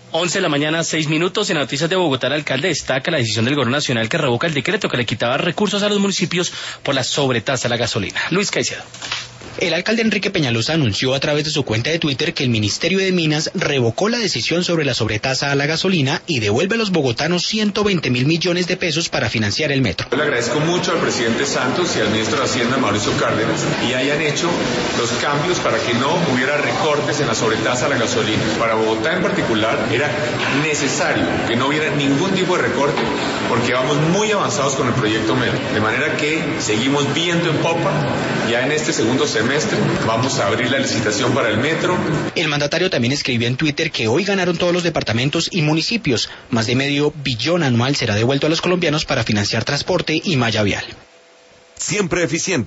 11 de la mañana, 6 minutos. En Noticias de Bogotá, el alcalde destaca la decisión del Gobierno Nacional que revoca el decreto que le quitaba recursos a los municipios por la sobretasa a la gasolina. Luis Caicedo. El alcalde Enrique Peñalosa anunció a través de su cuenta de Twitter que el Ministerio de Minas revocó la decisión sobre la sobretasa a la gasolina y devuelve a los bogotanos 120.000 millones de pesos para financiar el metro. Yo le agradezco mucho al presidente Santos y al ministro de Hacienda, Mauricio Cárdenas, y hayan hecho los cambios para que no hubiera recortes en la sobretasa a la gasolina. Para Bogotá en particular era necesario que no hubiera ningún tipo de recorte porque vamos muy avanzados con el proyecto metro. De manera que seguimos viendo en popa. Ya en este segundo semestre vamos a abrir la licitación para el metro. El mandatario también escribió en Twitter que hoy ganaron todos los departamentos y municipios. Más de medio billón anual será devuelto a los colombianos para financiar transporte y malla vial. Siempre eficiente.